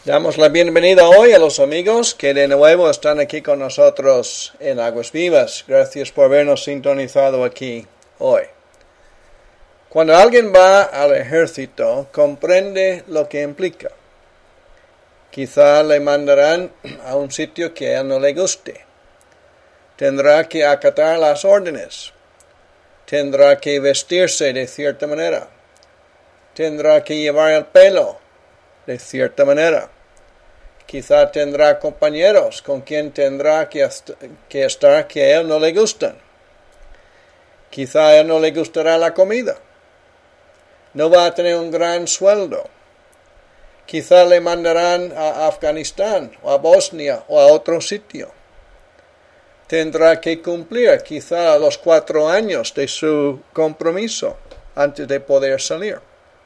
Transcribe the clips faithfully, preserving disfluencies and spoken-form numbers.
Damos la bienvenida hoy a los amigos que de nuevo están aquí con nosotros en Aguas Vivas. Gracias por habernos sintonizado aquí hoy. Cuando alguien va al ejército, comprende lo que implica. Quizá le mandarán a un sitio que a él no le guste. Tendrá que acatar las órdenes. Tendrá que vestirse de cierta manera. Tendrá que llevar el pelo de cierta manera. Quizá tendrá compañeros con quien tendrá que, que estar que a él no le gustan. Quizá a él no le gustará la comida. No va a tener un gran sueldo. Quizá le mandarán a Afganistán o a Bosnia o a otro sitio. Tendrá que cumplir quizá los cuatro años de su compromiso antes de poder salir.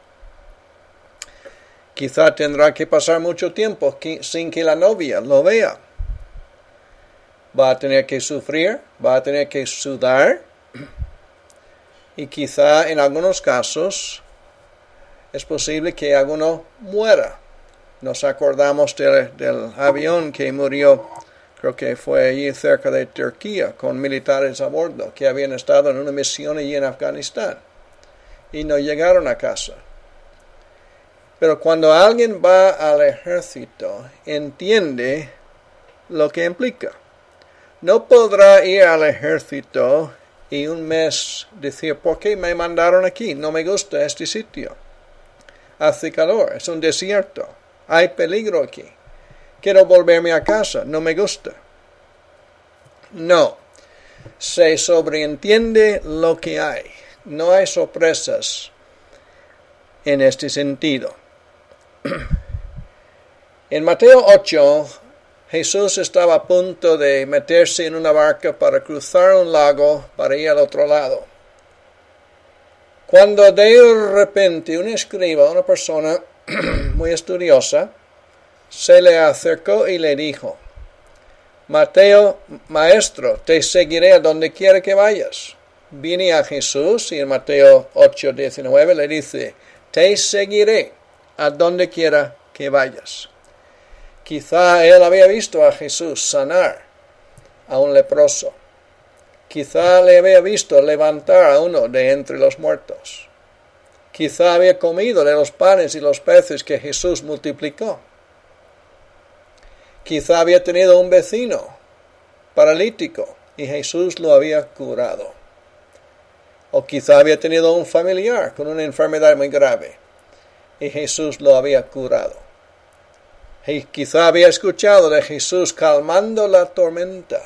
Quizá tendrá que pasar mucho tiempo sin que la novia lo vea. Va a tener que sufrir, va a tener que sudar. Y quizá en algunos casos es posible que alguno muera. Nos acordamos del, del avión que murió, creo que fue allí cerca de Turquía, con militares a bordo que habían estado en una misión allí en Afganistán y no llegaron a casa. Pero cuando alguien va al ejército, entiende lo que implica. No podrá ir al ejército y un mes decir, ¿por qué me mandaron aquí? No me gusta este sitio. Hace calor, es un desierto, hay peligro aquí. Quiero volverme a casa, no me gusta. No, se sobreentiende lo que hay. No hay sorpresas en este sentido. En Mateo ocho, Jesús estaba a punto de meterse en una barca para cruzar un lago para ir al otro lado. Cuando de repente un escriba, una persona muy estudiosa, se le acercó y le dijo, Mateo, maestro, te seguiré a donde quiera que vayas. Viene a Jesús y en Mateo ocho diecinueve le dice, te seguiré a donde quiera que vayas. Quizá él había visto a Jesús sanar a un leproso. Quizá le había visto levantar a uno de entre los muertos. Quizá había comido de los panes y los peces que Jesús multiplicó. Quizá había tenido un vecino paralítico y Jesús lo había curado. O quizá había tenido un familiar con una enfermedad muy grave y Jesús lo había curado. Y quizá había escuchado de Jesús calmando la tormenta.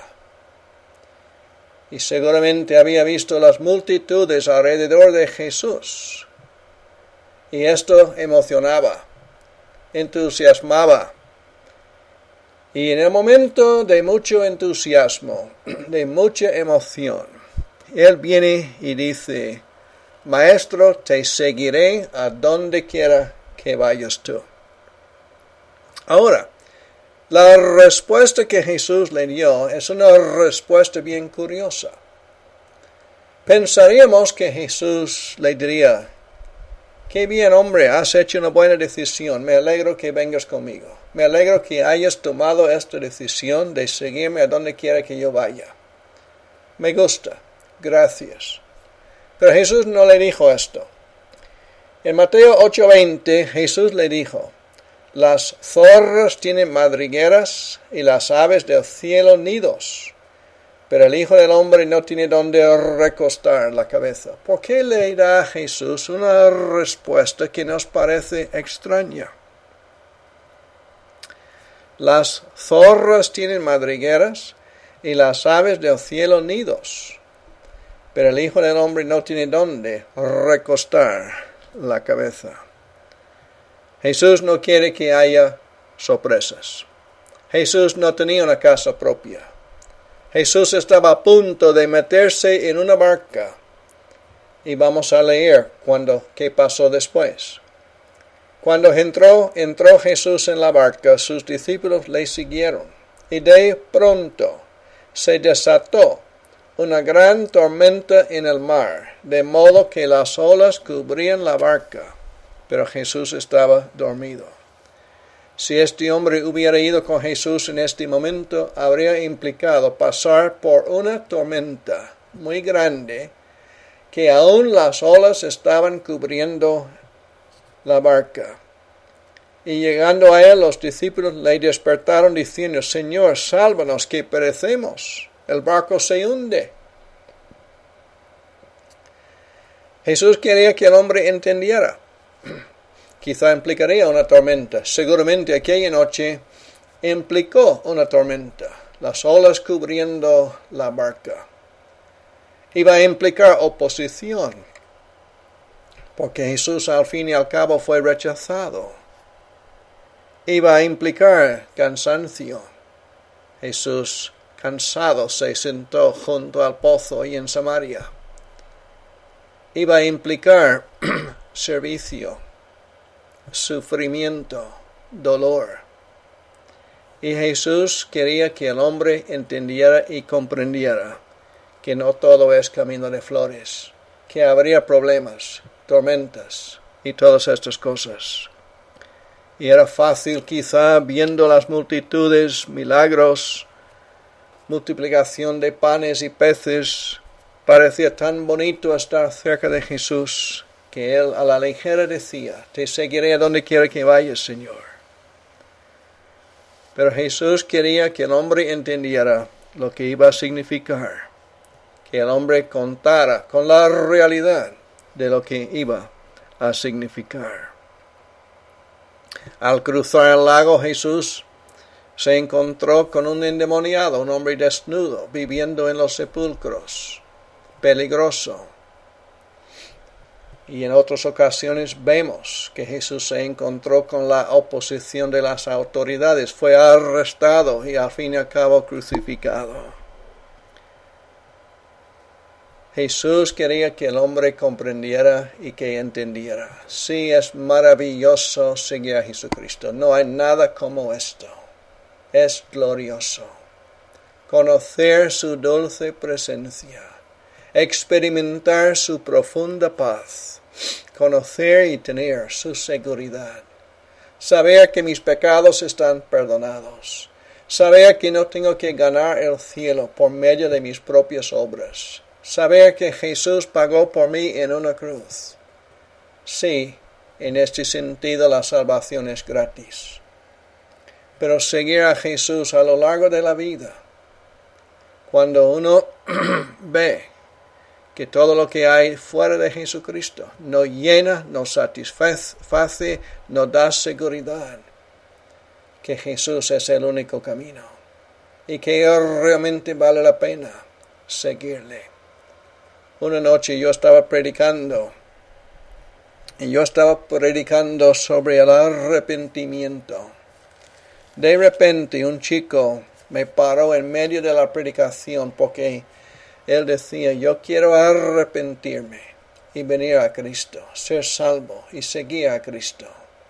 Y seguramente había visto las multitudes alrededor de Jesús. Y esto emocionaba, entusiasmaba. Y en el momento de mucho entusiasmo, de mucha emoción, Él viene y dice, Maestro, te seguiré a donde quiera que vayas tú. Ahora, la respuesta que Jesús le dio es una respuesta bien curiosa. Pensaríamos que Jesús le diría, qué bien, hombre, has hecho una buena decisión, me alegro que vengas conmigo. Me alegro que hayas tomado esta decisión de seguirme a donde quiera que yo vaya. Me gusta, gracias. Pero Jesús no le dijo esto. En Mateo ocho veinte, Jesús le dijo, las zorras tienen madrigueras y las aves del cielo nidos, pero el Hijo del Hombre no tiene donde recostar la cabeza. ¿Por qué le da a Jesús una respuesta que nos parece extraña? Las zorras tienen madrigueras y las aves del cielo nidos, pero el Hijo del Hombre no tiene dónde recostar la cabeza. Jesús no quiere que haya sorpresas. Jesús no tenía una casa propia. Jesús estaba a punto de meterse en una barca. Y vamos a leer cuando, qué pasó después. Cuando entró, entró Jesús en la barca, sus discípulos le siguieron. Y de pronto se desató una gran tormenta en el mar, de modo que las olas cubrían la barca, pero Jesús estaba dormido. Si este hombre hubiera ido con Jesús en este momento, habría implicado pasar por una tormenta muy grande, que aún las olas estaban cubriendo la barca. Y llegando a él, los discípulos le despertaron diciendo: Señor, sálvanos, que perecemos. El barco se hunde. Jesús quería que el hombre entendiera. Quizá implicaría una tormenta. Seguramente aquella noche implicó una tormenta. Las olas cubriendo la barca. Iba a implicar oposición, porque Jesús al fin y al cabo fue rechazado. Iba a implicar cansancio. Jesús, cansado, se sentó junto al pozo y en Samaria. Iba a implicar servicio, sufrimiento, dolor. Y Jesús quería que el hombre entendiera y comprendiera que no todo es camino de flores, que habría problemas, tormentas y todas estas cosas. Y era fácil, quizá, viendo las multitudes, milagros, multiplicación de panes y peces, parecía tan bonito estar cerca de Jesús, que él a la ligera decía: te seguiré a donde quiera que vayas, Señor. Pero Jesús quería que el hombre entendiera lo que iba a significar, que el hombre contara con la realidad de lo que iba a significar. Al cruzar el lago, Jesús se encontró con un endemoniado, un hombre desnudo, viviendo en los sepulcros, peligroso. Y en otras ocasiones vemos que Jesús se encontró con la oposición de las autoridades, fue arrestado y al fin y al cabo crucificado. Jesús quería que el hombre comprendiera y que entendiera. Sí, es maravilloso seguir a Jesucristo. No hay nada como esto. Es glorioso. Conocer su dulce presencia. Experimentar su profunda paz. Conocer y tener su seguridad. Saber que mis pecados están perdonados. Saber que no tengo que ganar el cielo por medio de mis propias obras. Saber que Jesús pagó por mí en una cruz. Sí, en este sentido la salvación es gratis. Pero seguir a Jesús a lo largo de la vida, cuando uno ve que todo lo que hay fuera de Jesucristo no llena, no satisface, no da seguridad, que Jesús es el único camino y que realmente vale la pena seguirle. Una noche yo estaba predicando, y yo estaba predicando sobre el arrepentimiento. De repente un chico me paró en medio de la predicación porque él decía: yo quiero arrepentirme y venir a Cristo, ser salvo y seguir a Cristo.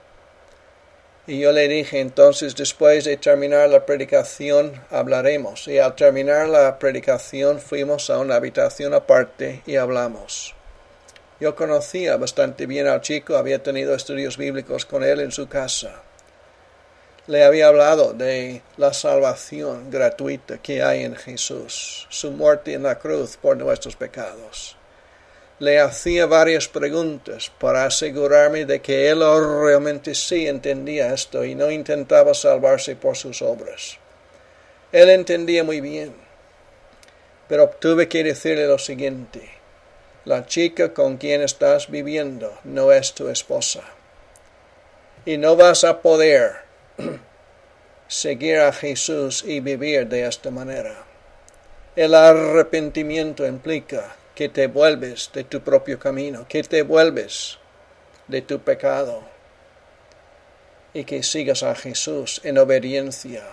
Y yo le dije: entonces, después de terminar la predicación hablaremos. Y al terminar la predicación fuimos a una habitación aparte y hablamos. Yo conocía bastante bien al chico, había tenido estudios bíblicos con él en su casa. Le había hablado de la salvación gratuita que hay en Jesús, su muerte en la cruz por nuestros pecados. Le hacía varias preguntas para asegurarme de que él realmente sí entendía esto y no intentaba salvarse por sus obras. Él entendía muy bien, pero tuve que decirle lo siguiente: la chica con quien estás viviendo no es tu esposa, y no vas a poder seguir a Jesús y vivir de esta manera. El arrepentimiento implica que te vuelves de tu propio camino, que te vuelves de tu pecado y que sigas a Jesús en obediencia.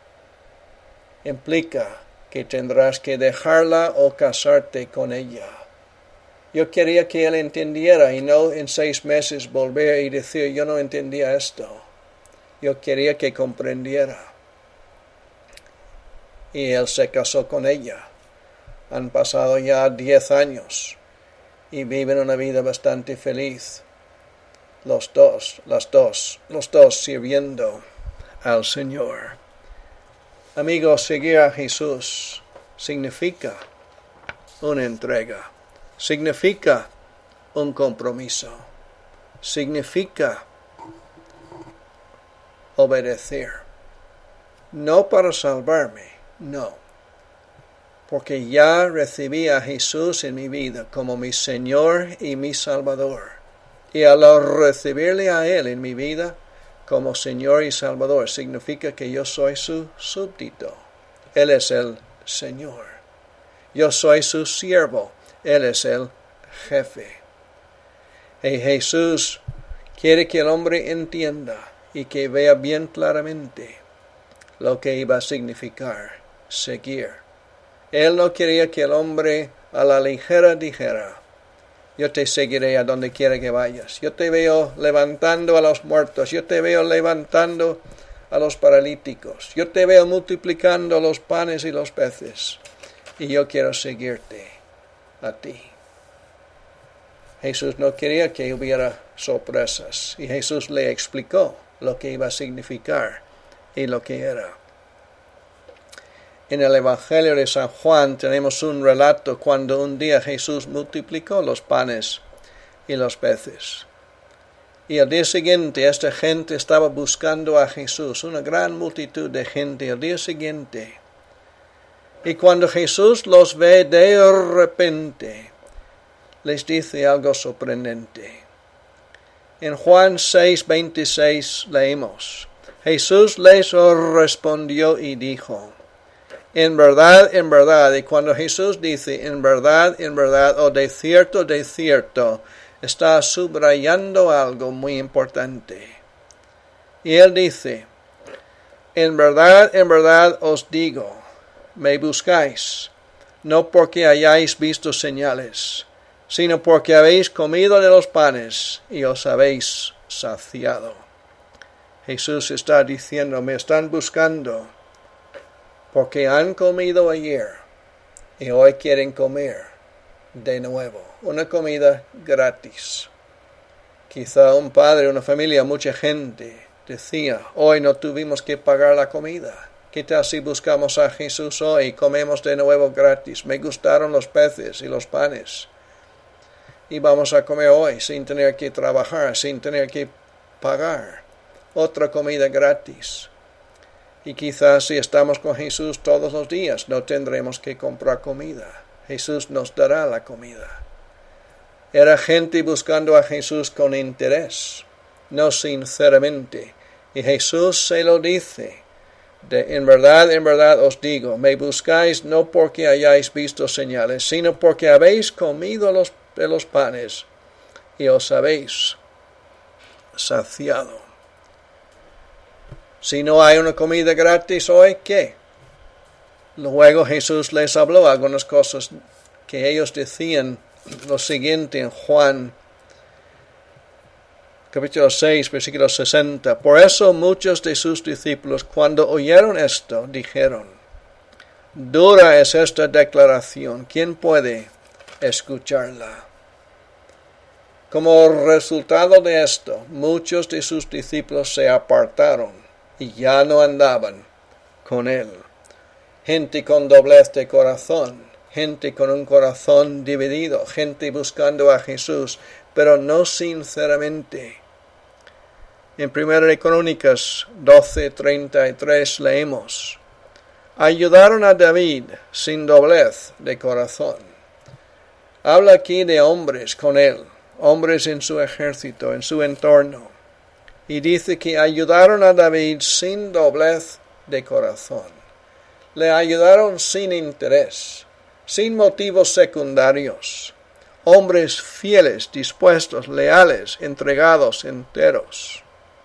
Implica que tendrás que dejarla o casarte con ella. Yo quería que él entendiera y no en seis meses volver y decir: yo no entendía esto. Yo quería que comprendiera. Y él se casó con ella. Han pasado ya diez años y viven una vida bastante feliz. Los dos, las dos, los dos sirviendo al Señor. Amigos, seguir a Jesús significa una entrega, significa un compromiso, significa obedecer. No para salvarme, no, porque ya recibí a Jesús en mi vida como mi Señor y mi Salvador. Y al recibirle a Él en mi vida como Señor y Salvador, significa que yo soy su súbdito. Él es el Señor. Yo soy su siervo. Él es el jefe. Y Jesús quiere que el hombre entienda y que vea bien claramente lo que iba a significar seguir. Él no quería que el hombre a la ligera dijera: yo te seguiré a donde quiera que vayas. Yo te veo levantando a los muertos. Yo te veo levantando a los paralíticos. Yo te veo multiplicando los panes y los peces. Y yo quiero seguirte a ti. Jesús no quería que hubiera sorpresas. Y Jesús le explicó lo que iba a significar y lo que era. En el Evangelio de San Juan tenemos un relato cuando un día Jesús multiplicó los panes y los peces. Y al día siguiente esta gente estaba buscando a Jesús, una gran multitud de gente al día siguiente. Y cuando Jesús los ve de repente, les dice algo sorprendente. En Juan seis veintiséis leemos: Jesús les respondió y dijo: en verdad, en verdad, y cuando Jesús dice en verdad, en verdad, o de cierto, de cierto, está subrayando algo muy importante. Y Él dice: en verdad, en verdad os digo, me buscáis, no porque hayáis visto señales, sino porque habéis comido de los panes y os habéis saciado. Jesús está diciendo: me están buscando porque han comido ayer y hoy quieren comer de nuevo. Una comida gratis. Quizá un padre, una familia, mucha gente decía: hoy no tuvimos que pagar la comida. ¿Qué tal si buscamos a Jesús hoy y comemos de nuevo gratis? Me gustaron los peces y los panes. Y vamos a comer hoy sin tener que trabajar, sin tener que pagar. Otra comida gratis. Y quizás si estamos con Jesús todos los días, no tendremos que comprar comida. Jesús nos dará la comida. Era gente buscando a Jesús con interés, no sinceramente. Y Jesús se lo dice: de, en verdad, en verdad os digo, me buscáis no porque hayáis visto señales, sino porque habéis comido los, de los panes y os habéis saciado. Si no hay una comida gratis hoy, ¿qué? Luego Jesús les habló algunas cosas que ellos decían. Lo siguiente en Juan, capítulo seis, versículo sesenta. Por eso muchos de sus discípulos, cuando oyeron esto, dijeron: dura es esta declaración, ¿quién puede escucharla? Como resultado de esto, muchos de sus discípulos se apartaron y ya no andaban con él. Gente con doblez de corazón, gente con un corazón dividido, gente buscando a Jesús, pero no sinceramente. En Primera de Crónicas doce treinta y tres leemos: ayudaron a David sin doblez de corazón. Habla aquí de hombres con él, hombres en su ejército, en su entorno. Y dice que ayudaron a David sin doblez de corazón. Le ayudaron sin interés, sin motivos secundarios. Hombres fieles, dispuestos, leales, entregados, enteros.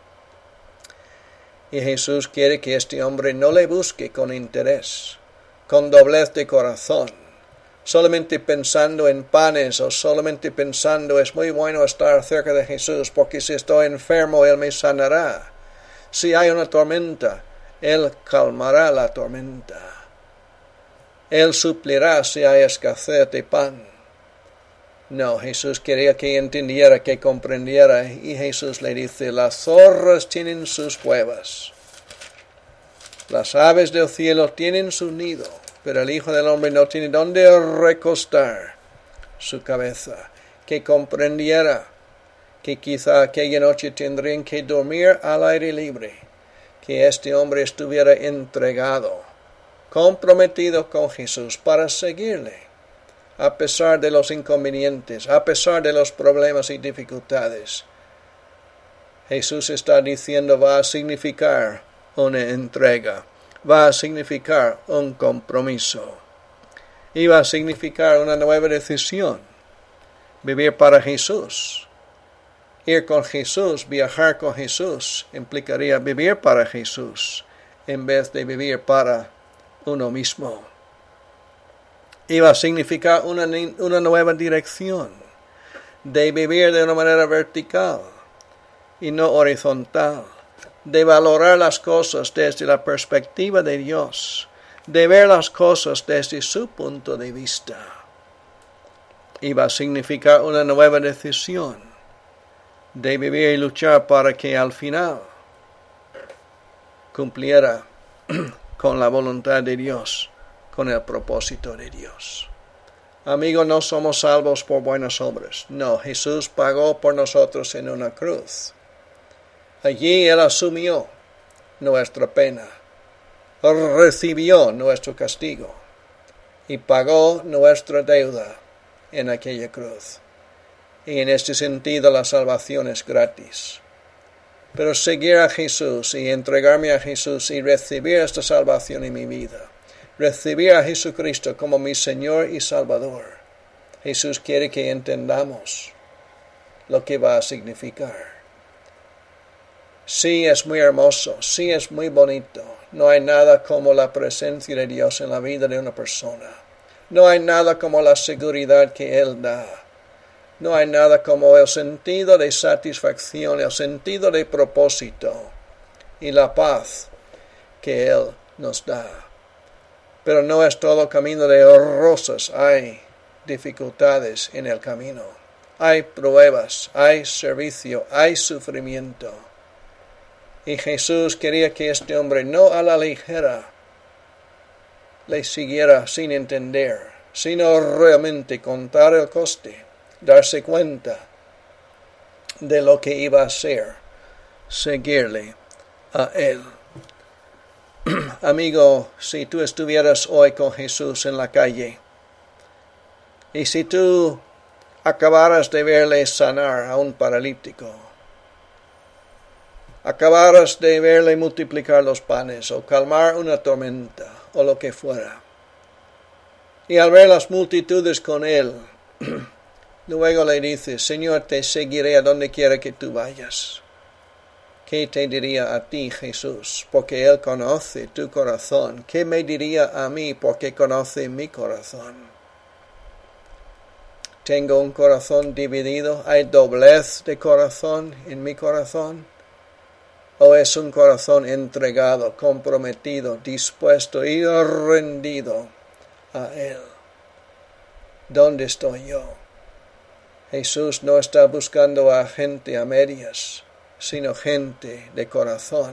Y Jesús quiere que este hombre no le busque con interés, con doblez de corazón, solamente pensando en panes o solamente pensando es muy bueno estar cerca de Jesús porque si estoy enfermo Él me sanará. Si hay una tormenta, Él calmará la tormenta. Él suplirá si hay escasez de pan. No, Jesús quería que entendiera, que comprendiera, y Jesús le dice: las zorras tienen sus cuevas, Las aves del cielo tienen su nido, pero el Hijo del Hombre no tiene dónde recostar su cabeza. Que comprendiera que quizá aquella noche tendrían que dormir al aire libre, que este hombre estuviera entregado, comprometido con Jesús para seguirle, a pesar de los inconvenientes, a pesar de los problemas y dificultades. Jesús está diciendo va a significar una entrega, va a significar un compromiso y va a significar una nueva decisión. Vivir para Jesús, ir con Jesús, viajar con Jesús, implicaría vivir para Jesús en vez de vivir para uno mismo. Iba a significar una, una nueva dirección de vivir de una manera vertical y no horizontal, de valorar las cosas desde la perspectiva de Dios, de ver las cosas desde su punto de vista. Iba a significar una nueva decisión de vivir y luchar para que al final cumpliera con la voluntad de Dios, con el propósito de Dios. Amigos, no somos salvos por buenas obras. No, Jesús pagó por nosotros en una cruz. Allí Él asumió nuestra pena, recibió nuestro castigo y pagó nuestra deuda en aquella cruz. Y en este sentido la salvación es gratis. Pero seguir a Jesús y entregarme a Jesús y recibir esta salvación en mi vida, recibir a Jesucristo como mi Señor y Salvador, Jesús quiere que entendamos lo que va a significar. Sí, es muy hermoso, sí, es muy bonito. No hay nada como la presencia de Dios en la vida de una persona. No hay nada como la seguridad que Él da. No hay nada como el sentido de satisfacción, el sentido de propósito y la paz que Él nos da. Pero no es todo camino de rosas, hay dificultades en el camino. Hay pruebas, hay servicio, hay sufrimiento. Y Jesús quería que este hombre no a la ligera le siguiera sin entender, sino realmente contar el coste, darse cuenta de lo que iba a hacer, seguirle a Él. Amigo, si tú estuvieras hoy con Jesús en la calle, y si tú acabaras de verle sanar a un paralítico, acabaras de verle multiplicar los panes o calmar una tormenta o lo que fuera, y al ver las multitudes con Él, luego le dices, Señor, te seguiré a donde quiera que tú vayas. ¿Qué te diría a ti, Jesús? Porque Él conoce tu corazón. ¿Qué me diría a mí? Porque conoce mi corazón. ¿Tengo un corazón dividido? ¿Hay doblez de corazón en mi corazón? ¿O es un corazón entregado, comprometido, dispuesto y rendido a Él? ¿Dónde estoy yo? Jesús no está buscando a gente a medias, sino gente de corazón.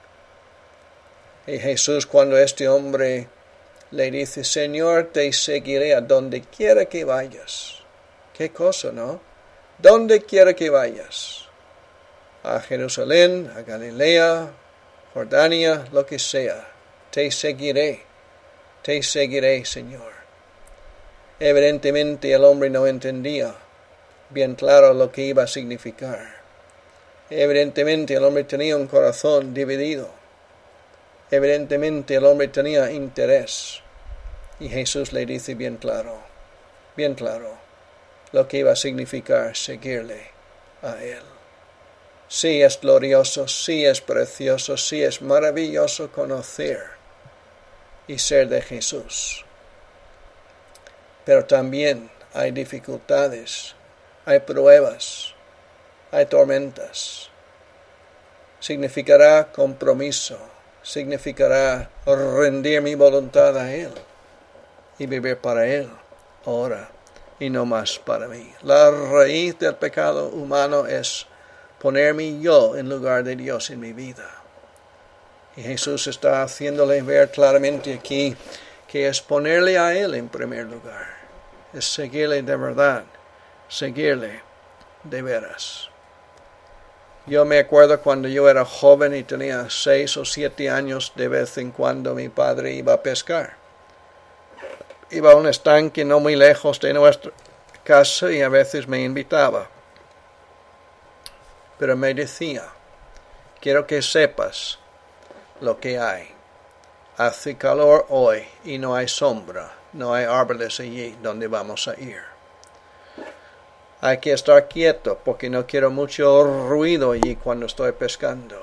Y Jesús, cuando este hombre le dice, Señor, te seguiré a donde quiera que vayas. ¿Qué cosa, no? Donde quiera que vayas. A Jerusalén, a Galilea, Jordania, lo que sea. Te seguiré. Te seguiré, Señor. Evidentemente el hombre no entendía bien claro lo que iba a significar. Evidentemente el hombre tenía un corazón dividido. Evidentemente el hombre tenía interés. Y Jesús le dice bien claro, bien claro, lo que iba a significar seguirle a Él. Sí es glorioso, sí es precioso, sí es maravilloso conocer y ser de Jesús. Pero también hay dificultades, hay pruebas, hay tormentas. Significará compromiso, significará rendir mi voluntad a Él y vivir para Él ahora y no más para mí. La raíz del pecado humano es ponerme yo en lugar de Dios en mi vida. Y Jesús está haciéndole ver claramente aquí que es ponerle a Él en primer lugar. Es seguirle de verdad, seguirle de veras. Yo me acuerdo cuando yo era joven y tenía seis o siete años, de vez en cuando mi padre iba a pescar. Iba a un estanque no muy lejos de nuestra casa y a veces me invitaba. Pero me decía, quiero que sepas lo que hay. Hace calor hoy y no hay sombra, no hay árboles allí donde vamos a ir. Hay que estar quieto porque no quiero mucho ruido allí cuando estoy pescando.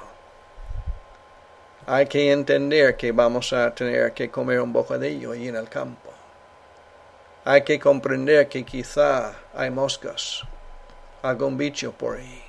Hay que entender que vamos a tener que comer un bocadillo allí en el campo. Hay que comprender que quizá hay moscas, algún bicho por ahí.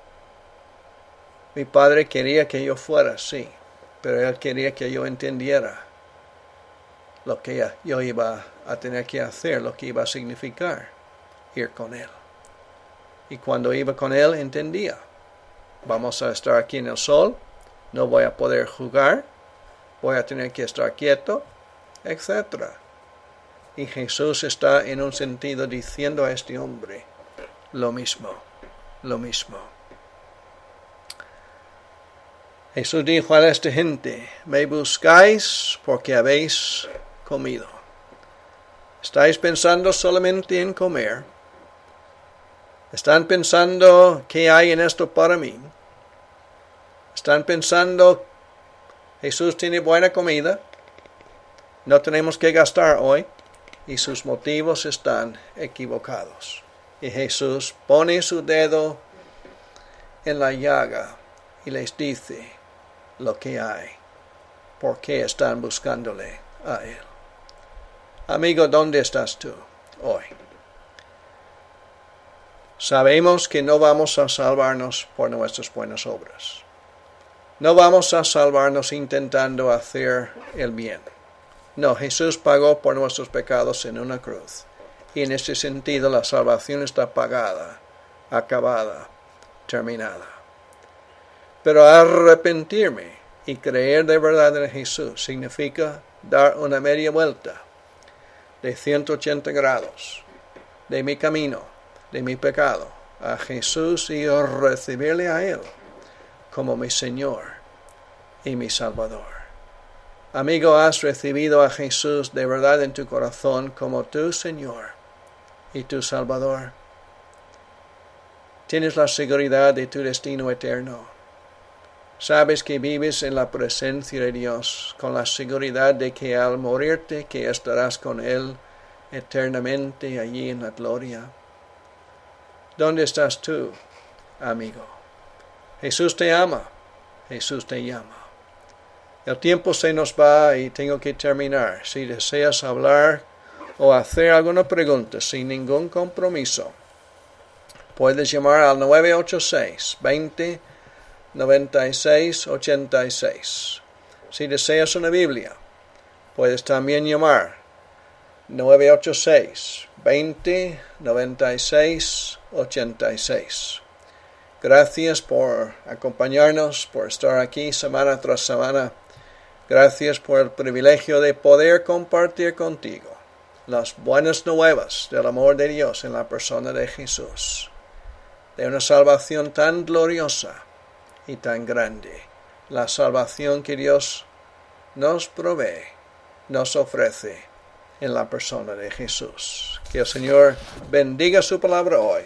Mi padre quería que yo fuera, sí, pero él quería que yo entendiera lo que yo iba a tener que hacer, lo que iba a significar ir con él. Y cuando iba con él entendía, vamos a estar aquí en el sol, no voy a poder jugar, voy a tener que estar quieto, etcétera. Y Jesús está en un sentido diciendo a este hombre lo mismo, lo mismo. Jesús dijo a esta gente, me buscáis porque habéis comido. ¿Estáis pensando solamente en comer? ¿Están pensando qué hay en esto para mí? ¿Están pensando Jesús tiene buena comida? No tenemos que gastar hoy. Y sus motivos están equivocados. Y Jesús pone su dedo en la llaga y les dice lo que hay. ¿Por qué están buscándole a Él? Amigo, ¿dónde estás tú hoy? Sabemos que no vamos a salvarnos por nuestras buenas obras. No vamos a salvarnos intentando hacer el bien. No, Jesús pagó por nuestros pecados en una cruz. Y en ese sentido la salvación está pagada, acabada, terminada. Pero arrepentirme y creer de verdad en Jesús significa dar una media vuelta de ciento ochenta grados de mi camino, de mi pecado, a Jesús y recibirle a Él como mi Señor y mi Salvador. Amigo, ¿has recibido a Jesús de verdad en tu corazón como tu Señor y tu Salvador? ¿Tienes la seguridad de tu destino eterno? ¿Sabes que vives en la presencia de Dios con la seguridad de que al morirte que estarás con Él eternamente allí en la gloria? ¿Dónde estás tú, amigo? Jesús te ama, Jesús te llama. El tiempo se nos va y tengo que terminar. Si deseas hablar o hacer alguna pregunta sin ningún compromiso, puedes llamar al nueve ocho seis, veinte, noventa y seis, ochenta y seis. Si deseas una Biblia, puedes también llamar nueve ocho seis, veinte, noventa y seis, ochenta y seis. Gracias por acompañarnos, por estar aquí semana tras semana. Gracias por el privilegio de poder compartir contigo las buenas nuevas del amor de Dios en la persona de Jesús, de una salvación tan gloriosa y tan grande, la salvación que Dios nos provee, nos ofrece en la persona de Jesús. Que el Señor bendiga su palabra hoy.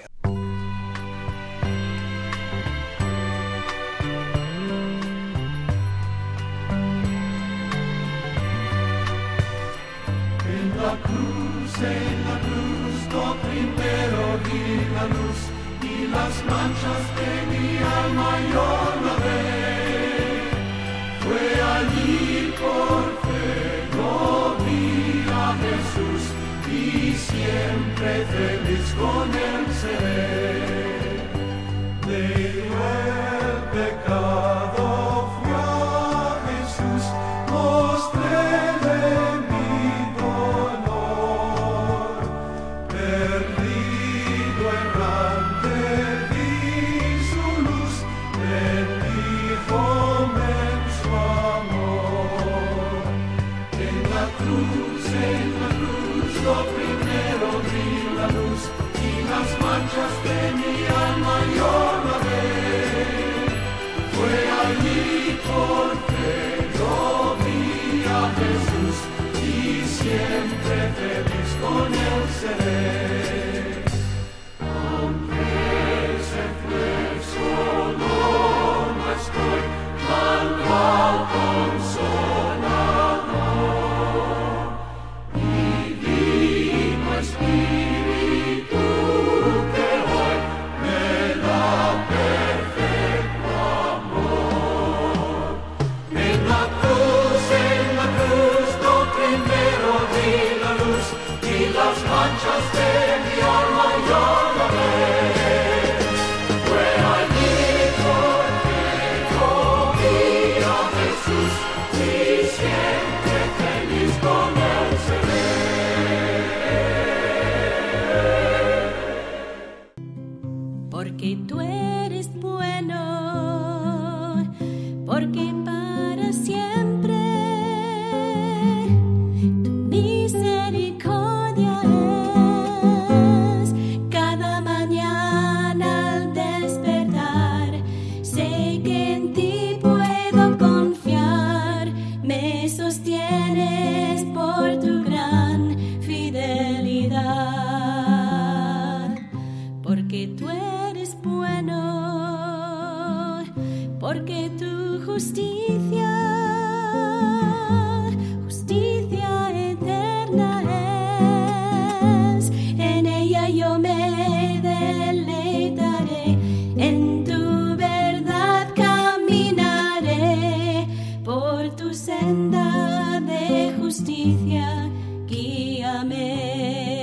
La cruz, en la cruz, lo primero vi la luz y las manchas de mi alma yo lavé. Fue allí por fe, lo vi a Jesús y siempre feliz con él seré. De el pecado fui a Jesús, mostréle mi dolor. Perdido errante vi su luz, bendíjome en su amor. cruz, en la cruz, lo primero vi la luz y las manchas de mi alma yo lavé. Fue allí porque yo vi a Jesús y siempre feliz con él seré. Aunque él se fue solo, no estoy tan mal consolador. Divino Espíritu que hoy me da perfecto amor. En la cruz, en la cruz, lo primero vi la luz y las manchas de mi alma yo lavé. Fue allí porque yo vi a Jesús y siempre feliz con él seré. Porque tú eres bueno, porque para siempre tu misericordia es. Cada mañana al despertar, sé que en ti puedo confiar. Me sostienes por tu gran fidelidad. Porque tú eres bueno, porque tu justicia, justicia eterna es. En ella yo me deleitaré, en tu verdad caminaré. Por tu senda de justicia guíame.